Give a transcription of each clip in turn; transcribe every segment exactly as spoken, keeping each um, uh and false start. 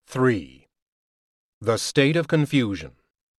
three. The State of Confusion.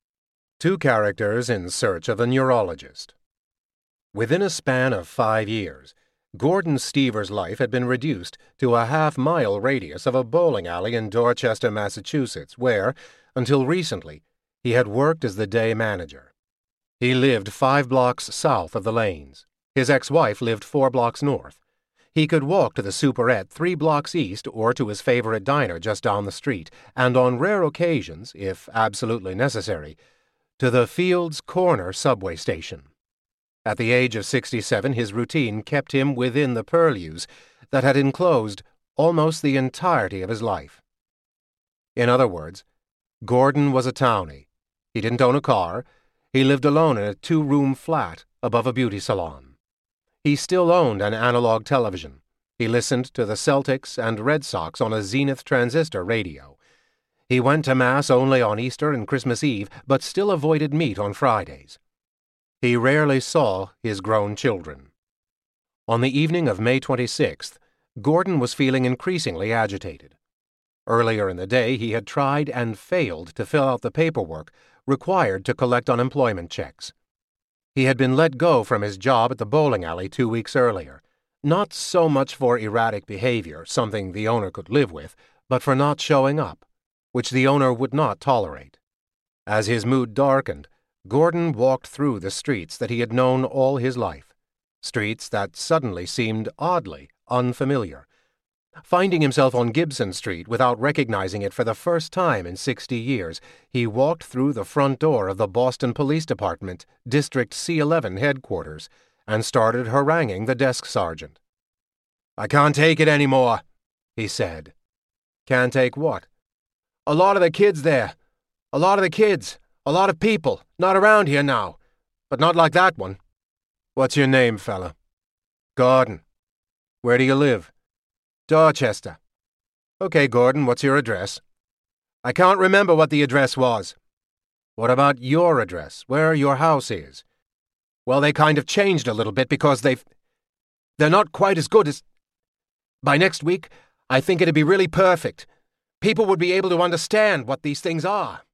Two characters in search of a neurologist. Within a span of five years, Gordon Stever's life had been reduced to a half-mile radius of a bowling alley in Dorchester, Massachusetts, where, until recently, he had worked as the day manager. He lived five blocks south of the lanes. His ex-wife lived four blocks north. He could walk to the Superette three blocks east or to his favorite diner just down the street, and on rare occasions, if absolutely necessary, to the Fields Corner subway station. At the age of sixty-seven, his routine kept him within the purlieus that had enclosed almost the entirety of his life. In other words, Gordon was a townie. He didn't own a car. He lived alone in a two-room flat above a beauty salon. He still owned an analog television. He listened to the Celtics and Red Sox on a Zenith transistor radio. He went to Mass only on Easter and Christmas Eve, but still avoided meat on Fridays. He rarely saw his grown children. On the evening of May twenty-sixth, Gordon was feeling increasingly agitated. Earlier in the day, he had tried and failed to fill out the paperwork required to collect unemployment checks. He had been let go from his job at the bowling alley two weeks earlier, not so much for erratic behavior, something the owner could live with, but for not showing up, which the owner would not tolerate. As his mood darkened, Gordon walked through the streets that he had known all his life, streets that suddenly seemed oddly unfamiliar. Finding himself on Gibson Street without recognizing it for the first time in sixty years, he walked through the front door of the Boston Police Department, District C eleven headquarters, and started haranguing the desk sergeant. "I can't take it anymore," he said. "Can't take what?" "A lot of the kids there. A lot of the kids. A lot of people. Not around here now. But not like that one." "What's your name, fella?" "Gordon." "Where do you live?" "Dorchester." "Okay, Gordon, what's your address?" "I can't remember what the address was." "What about your address, where your house is?" "Well, they kind of changed a little bit because they've... They're not quite as good as... By next week, I think it'd be really perfect. People would be able to understand what these things are."